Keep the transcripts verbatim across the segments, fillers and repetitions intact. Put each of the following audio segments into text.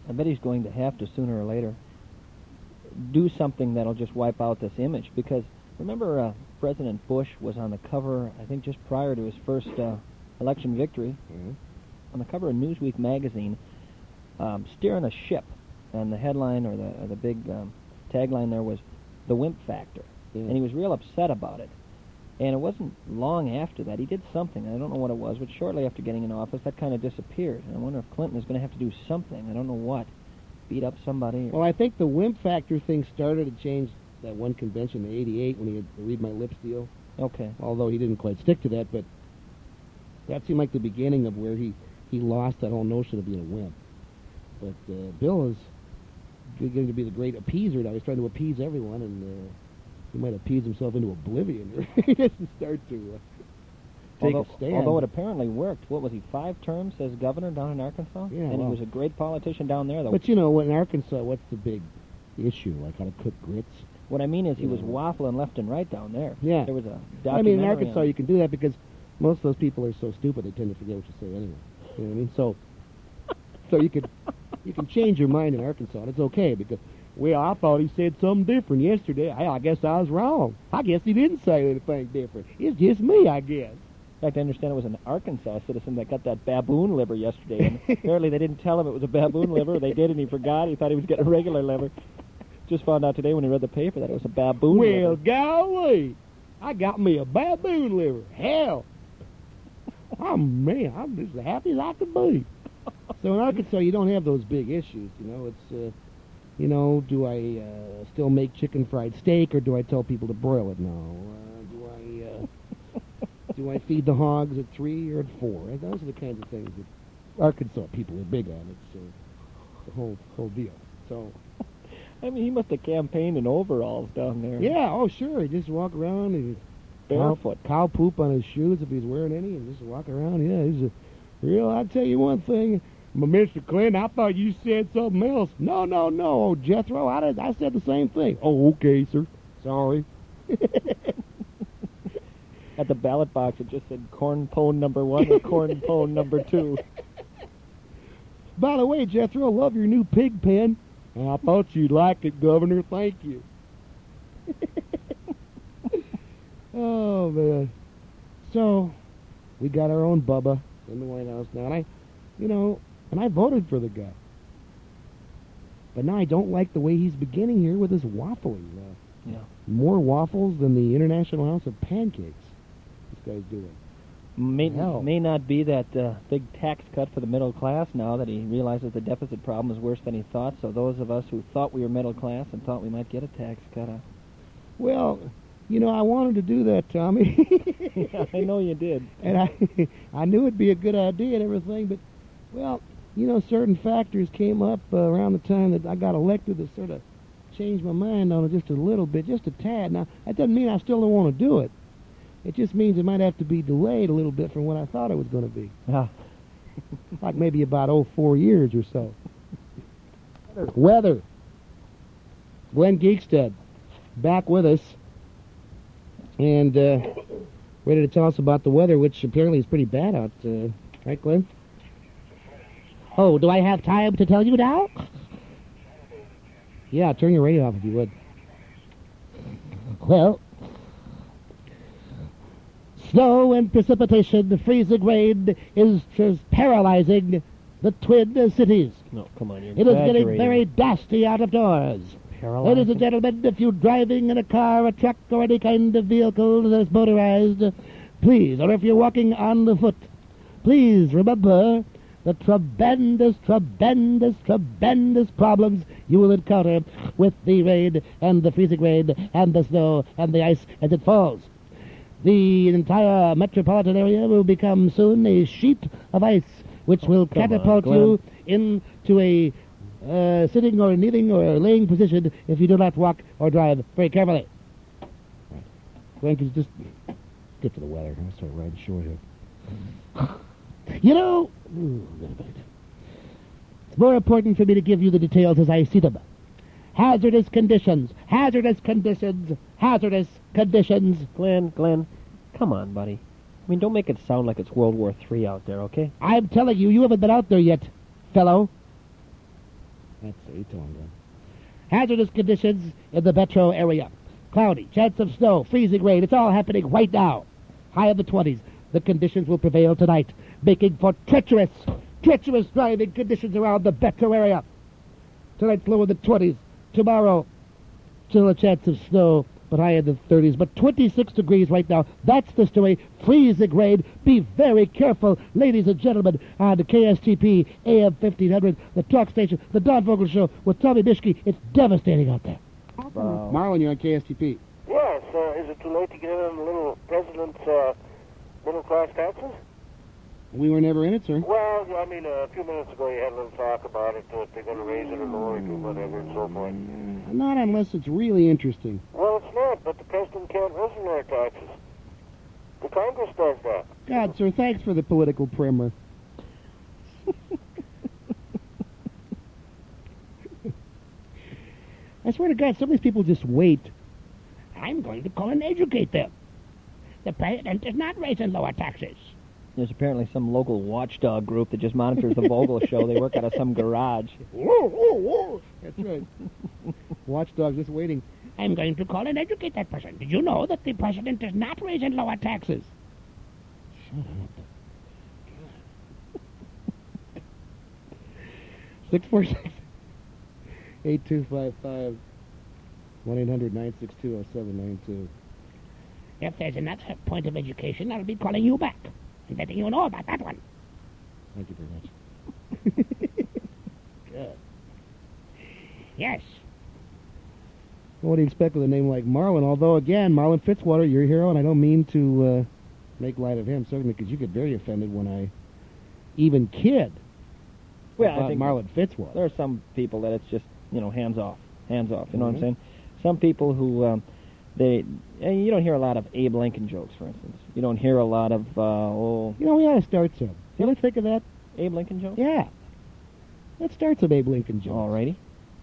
I bet he's going to have to, sooner or later, do something that'll just wipe out this image. Because, remember, uh, President Bush was on the cover, I think just prior to his first uh, election victory, Mm-hmm. on the cover of Newsweek magazine, um, steering a ship. And the headline, or the, or the big um, tagline there was, "The Wimp Factor." Yeah. And he was real upset about it. And it wasn't long after that. He did something. I don't know what it was, but shortly after getting in office, that kind of disappeared. And I wonder if Clinton is going to have to do something. I don't know what. Beat up somebody? Or... Well, I think the Wimp Factor thing started to change that one convention in eighty-eight when he had the Read My Lips deal. Okay. Although he didn't quite stick to that, but that seemed like the beginning of where he, he lost that whole notion of being a wimp. But uh, Bill is going to be the great appeaser now. He's trying to appease everyone, and uh, he might appease himself into oblivion. He has to start to uh, take although, a stand. Although it apparently worked. What was he, five terms as governor down in Arkansas? Yeah, and well, he was a great politician down there. Though. But, you know, in Arkansas, what's the big issue? Like how to cook grits? What I mean is he you was know. waffling left and right down there. Yeah. There was a I mean, in documentary Arkansas, on- you can do that because most of those people are so stupid they tend to forget what you say anyway. You know what I mean? So, so you could you can change your mind in Arkansas, and it's okay because, well, I thought he said something different yesterday. I, I guess I was wrong. I guess he didn't say anything different. It's just me, I guess. In fact, I understand it was an Arkansas citizen that got that baboon liver yesterday, and apparently they didn't tell him it was a baboon liver. They did, and he forgot. He thought he was getting a regular liver. Just found out today when he read the paper that it was a baboon Well, liver. golly, I got me a baboon liver. Hell, oh man, I'm just as happy as I could be. So in Arkansas, you don't have those big issues. You know, it's, uh, you know, do I uh, still make chicken fried steak, or do I tell people to broil it? No. Uh, do I uh, do I feed the hogs at three or at four? And those are the kinds of things that Arkansas people are big on. It's uh, the whole whole deal. So. I mean, he must have campaigned in overalls down there. Yeah, oh sure. He just walk around and Barefoot. Cow, cow poop on his shoes if he's wearing any, and just walk around. Yeah, he's a real. I'll tell you one thing, Mister Clinton. I thought you said something else. No, no, no, Jethro. I did, I said the same thing. Oh, okay, sir. Sorry. At the ballot box, it just said corn pone number one or corn pone number two. By the way, Jethro, love your new pig pen. I thought you'd like it, Governor. Thank you. Oh, man. So, we got our own Bubba in the White House now. And I, you know, and I voted for the guy. But now I don't like the way he's beginning here with his waffling. Uh, Yeah. More waffles than the International House of Pancakes this guy's doing. May, Hell. may not be that uh, big tax cut for the middle class now that he realizes the deficit problem is worse than he thought. So those of us who thought we were middle class and thought we might get a tax cut, uh, Well, you know, I wanted to do that, Tommy. yeah, I know you did. And I I knew it'd be a good idea and everything, but, well, you know, certain factors came up uh, around the time that I got elected that sort of changed my mind on it just a little bit, just a tad. Now, that doesn't mean I still don't want to do it. It just means it might have to be delayed a little bit from what I thought it was going to be. Yeah. Like maybe about, oh, four years or so. Weather. Glenn Geekstead, back with us. And uh, ready to tell us about the weather, which apparently is pretty bad out. Uh, right, Glenn? Oh, do I have time to tell you now? Yeah, turn your radio off if you would. Well, snow and precipitation, the freezing rain is just paralyzing the Twin Cities. No, come on, you're It is getting exaggerating. very dusty out of doors. Paralyzing? Ladies and gentlemen, if you're driving in a car, a truck, or any kind of vehicle that's motorized, please, or if you're walking on the foot, please remember the tremendous, tremendous, tremendous problems you will encounter with the rain and the freezing rain and the snow and the ice as it falls. The entire metropolitan area will become soon a sheet of ice, which Oh, will come on, catapult Glenn. you into a uh, sitting or kneeling or laying position if you do not walk or drive very carefully. Right. Glenn, could you just get to the weather? I'll start riding short here. You know, ooh, wait a minute. It's more important for me to give you the details as I see them. Hazardous conditions, hazardous conditions, hazardous conditions. Glenn, Glenn, come on, buddy. I mean, don't make it sound like it's World War Three out there, okay? I'm telling you, you haven't been out there yet, fellow. That's the Eton. Hazardous conditions in the metro area. Cloudy, chance of snow, freezing rain. It's all happening right now. High in the twenties. The conditions will prevail tonight, making for treacherous, treacherous driving conditions around the metro area. Tonight's low in the twenties. Tomorrow, still a chance of snow, but high in the thirties. But twenty-six degrees right now. That's the story. Freezing rain. Be very careful, ladies and gentlemen, on the K S T P A M fifteen hundred, the talk station, the Don Vogel Show with Tommy Bishke. It's devastating out there. Wow. Marlon, you're on K S T P. Yes, uh, is it too late to get in on the little president's uh, middle-class taxes? We were never in it, sir. Well, I mean, uh, a few minutes ago you had a little talk about it, uh, if they're going to raise it or lower it or whatever and so forth. Not unless it's really interesting. Well, it's not, but the president can't raise our taxes. The Congress does that. God, sir, thanks for the political primer. I swear to God, some of these people just wait. I'm going to call and educate them. The president is not raising lower taxes. There's apparently some local watchdog group that just monitors the Vogel Show. They work out of some garage. Whoa, whoa, whoa. That's right. Watchdog just waiting. I'm going to call and educate that person. Did you know that the president is not raising lower taxes? Shut up. six four six, eight two five five, one eight hundred, nine six two, oh seven nine two. If there's another point of education, I'll be calling you back and letting you know about that one. Thank you very much. Good. Yes. Well, what do you expect with a name like Marlon? Although, again, Marlon Fitzwater, your hero, and I don't mean to uh, make light of him, certainly, because you get very offended when I even kid Well, about I think Marlon Fitzwater. there are some people that it's just, you know, hands off. Hands off, you know Mhm. what I'm saying? Some people who, um, they, and you don't hear a lot of Abe Lincoln jokes, for instance. You don't hear a lot of, uh, oh, You know, we ought to start some. You ever think of that? Abe Lincoln jokes? Yeah. Let's start some Abe Lincoln jokes. Alrighty.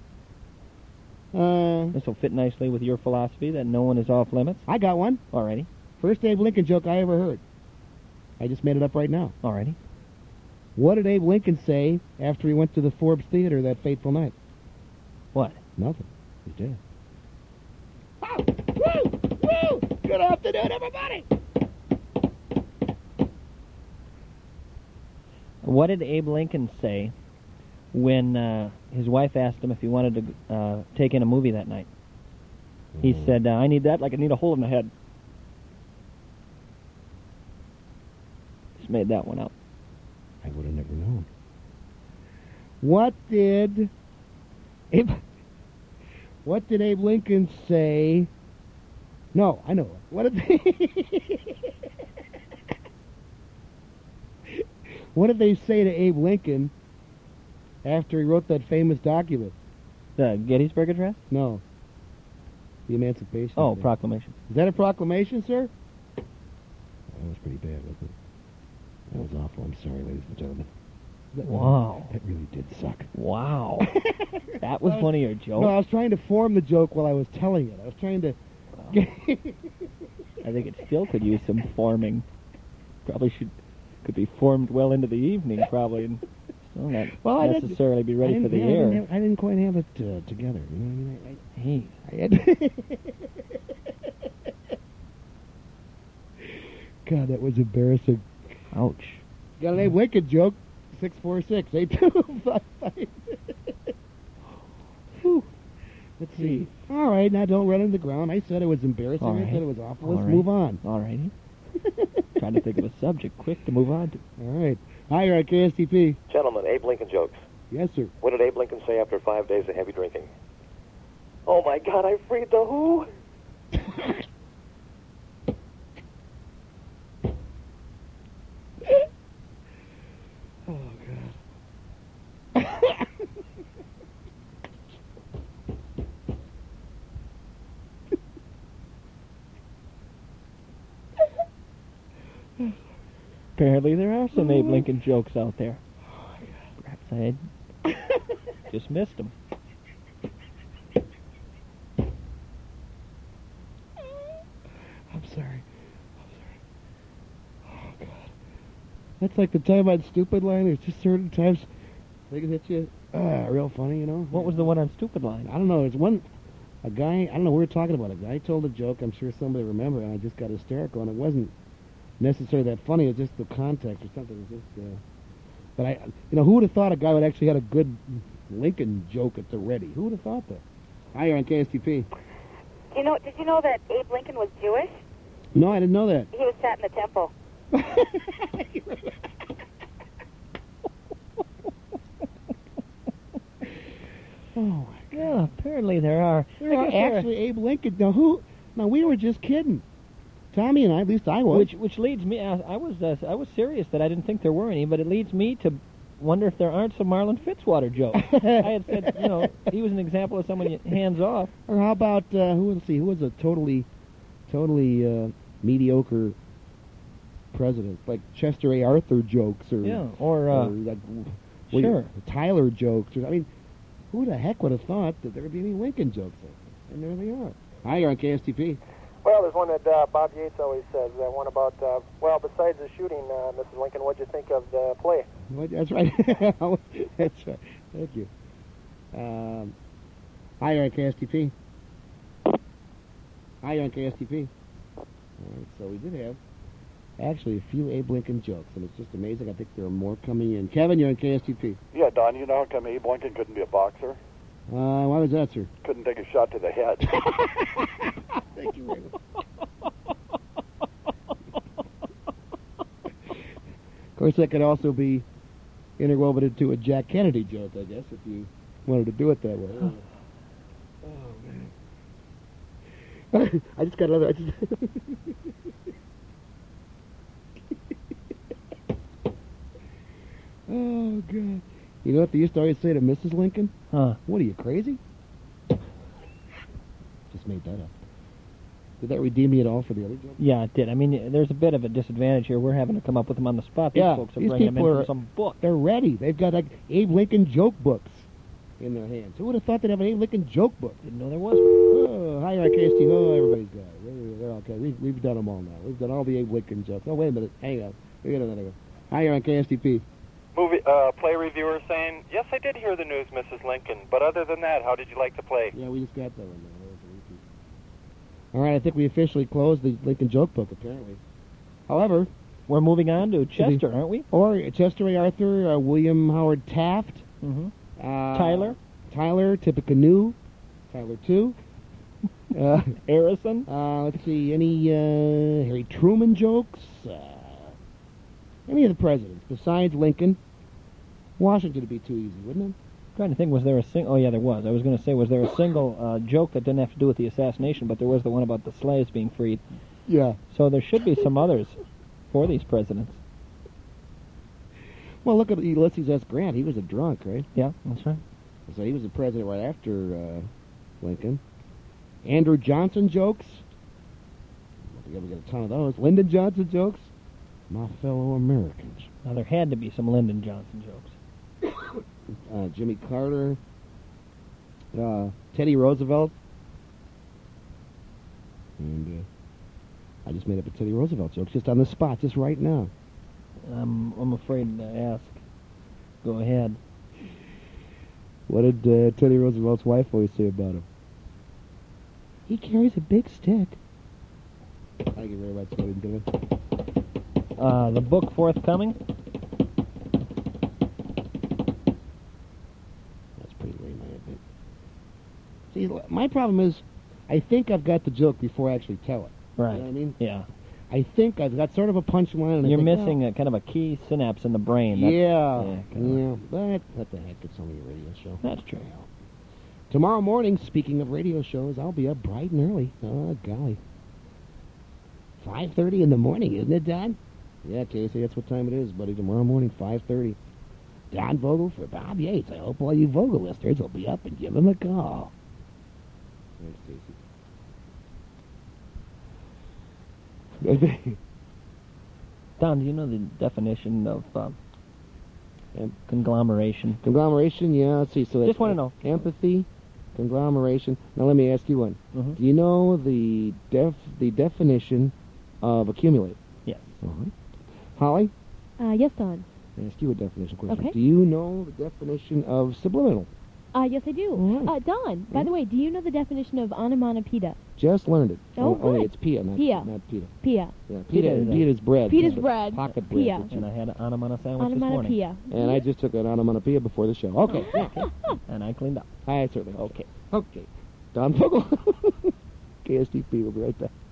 Uh, This will fit nicely with your philosophy that no one is off limits. I got one. Alrighty. First Abe Lincoln joke I ever heard. I just made it up right now. Alrighty. What did Abe Lincoln say after he went to the Forbes Theater that fateful night? What? Nothing. He's dead. Oh, woo! Woo! Good afternoon, everybody! What did Abe Lincoln say when uh, his wife asked him if he wanted to uh, take in a movie that night? He Mm. said, uh, I need that like I need a hole in the head. Just made that one up. I would have never known. What did Abe, what did Abe Lincoln say? No, I know. What did they What did they say to Abe Lincoln after he wrote that famous document? The Gettysburg Address? No. The Emancipation. Oh, Day. proclamation. Is that a proclamation, sir? That was pretty bad, wasn't it? That was awful. I'm sorry, ladies and gentlemen. That, Wow. That really did suck. Wow. That was one of your jokes? No, I was trying to form the joke while I was telling it. I was trying to... I think it still could use some forming. Probably should could be formed well into the evening, probably, and still not Well, I didn't- necessarily be I ready didn't- for the yeah, I didn't air. have- I didn't quite have it uh, together. You know what I mean? I, Hey, I, I had... God, that was embarrassing. ouch. Got an Abe Lincoln joke? six four six, eight two five five. Whew. Let's see. All right, now don't run into the ground. I said it was embarrassing. All I right. said it was awful. All Let's right. move on. All righty. Trying to think of a subject quick to move on to. All right. Hi, you're at K S T P. Gentlemen, Abe Lincoln jokes. Yes, sir. What did Abe Lincoln say after five days of heavy drinking? Oh, my God, I freed the who? Oh, God. Apparently there are some Abe Lincoln jokes out there. Perhaps I had just missed them. I'm sorry. I'm sorry. Oh, God. That's like the time on Stupid Line. There's just certain times they can hit you Uh, real funny, you know. What was the one on Stupid Line? I don't know. It's one, a guy. I don't know. We were talking about a guy told a joke. I'm sure somebody remember, and I just got hysterical, and it wasn't necessarily that funny. It was just the context or something. It was just. Uh, but I, you know, who would have thought a guy would actually had a good Lincoln joke at the ready? Who would have thought that? Hi, you're on K S T P. You know, did you know that Abe Lincoln was Jewish? No, I didn't know that. He was sat in the temple. Oh my God! Yeah, apparently there are. There I are guess there are- actually Abe Lincoln. Now who? Now we were just kidding. Tommy and I, at least I was. Which which leads me. I, I was uh, I was serious that I didn't think there were any, but it leads me to wonder if there aren't some Marlon Fitzwater jokes. I had said, you know, he was an example of someone you- hands off. Or how about uh, who? Let's see, who was a totally, totally uh, mediocre president, like Chester A. Arthur jokes, or Yeah, or, uh, or like well, sure. Tyler jokes. Or, I mean, who the heck would have thought that there would be any Lincoln jokes? And there they are. Hi, you're on K S T P. Well, there's one that uh, Bob Yates always says, that one about, uh, well, besides the shooting, uh, Missus Lincoln, what'd you think of the play? What, that's right. That's right. Thank you. Um, hi, you're on K S T P. Hi, you're on K S T P. All right, so we did have actually a few Abe Lincoln jokes, and it's just amazing. I think there are more coming in. Kevin, you're on K S T P. Yeah, Don, you know how come Abe Lincoln couldn't be a boxer? Uh, why was that, sir? Couldn't take a shot to the head. Thank you very much. Of course, that could also be interwoven into a Jack Kennedy joke, I guess, if you wanted to do it that way. Oh, man. I just got another... I just oh, God. You know what they used to always say to Missus Lincoln? Huh. What are you, crazy? Just made that up. Did that redeem me at all for the other joke? Yeah, it did. I mean, there's a bit of a disadvantage here. We're having to come up with them on the spot. These Yeah, folks are these bringing them people in are- from some book. They're ready. They've got like Abe Lincoln joke books in their hands. Who would have thought they'd have an Abe Lincoln joke book? Didn't know there was one. Oh, hi, R K S T. Oh, everybody's got it. They're, they're okay. We've, we've done them all now. We've done all the Abe Lincoln jokes. Oh, wait a minute. Hang on. We got another one. Hi, you're on K S T P. Movie uh, play reviewer saying, yes, I did hear the news, Missus Lincoln, but other than that, how did you like the play? Yeah, we just got that one now. That was a repeat. All right, I think we officially closed the Lincoln joke book, apparently. However, We're moving on to be- Chester, aren't we? or Chester A. Arthur, uh, William Howard Taft, Mm-hmm. uh, Tyler? Tyler, Tippecanoe, Tyler two. Uh, Harrison? uh, let's see, any uh, Harry Truman jokes? Uh, any of the presidents besides Lincoln? Washington would be too easy, wouldn't it? Trying to think, was there a sing? Oh yeah, there was. I was going to say, was there a single uh, joke that didn't have to do with the assassination, but there was the one about the slaves being freed. Yeah. So there should be some others for these presidents. Well, look at Ulysses S. Grant. He was a drunk, right? Yeah, that's right. So he was the president right after uh, Lincoln. Andrew Johnson jokes. I think we got a ton of those. Lyndon Johnson jokes. My fellow Americans. Now there had to be some Lyndon Johnson jokes. Uh, Jimmy Carter. Uh, Teddy Roosevelt. And uh, I just made up a Teddy Roosevelt joke just on the spot, just right now. I'm I'm afraid to ask. Go ahead. What did uh, Teddy Roosevelt's wife always say about him? He carries a big stick. Thank you very much, ladies and gentlemen. Uh, the book forthcoming. That's pretty lame, I admit. See, my problem is, I think I've got the joke before I actually tell it. Right. You know what I mean? Yeah. I think I've got sort of a punchline. And I You're think, missing well, a kind of a key synapse in the brain. That's, yeah, yeah, yeah. kinda- But what the heck? It's only a radio show. That's true. Tomorrow morning, speaking of radio shows, I'll be up bright and early. Oh, golly. five thirty in the morning, isn't it, Don? Yeah, Casey, that's what time it is, buddy. Tomorrow morning, five thirty. Don Vogel for Bob Yates. I hope all you Vogel listeners will be up and give him a call. Thanks, Casey. Don, do you know the definition of um, Em- conglomeration? Conglomeration, yeah, let's see. So that's Just wanna know. Empathy, conglomeration. Now let me ask you one. Mhm. Do you know the def the definition of accumulate? Yes. All right. Holly? Uh, yes, Don. ask you a definition question. Okay. Do you know the definition of subliminal? Uh, yes, I do. All right. Uh, Don, by Yeah. the way, do you know the definition of onomatopoeia? Just learned it. Oh, Only good. it's pia, not Pia. not pita. Pia. Yeah, Pita pita. is a- Pita is bread. Pita's It's bread. Pocket bread. Pia. that you- And I had an onomatopoeia sandwich this morning. Onomatopoeia. And I just took an onomatopoeia before the show. Okay. Yeah. And I cleaned up. I certainly. Okay. Okay. Don Fogel. K S T P. We'll be right back.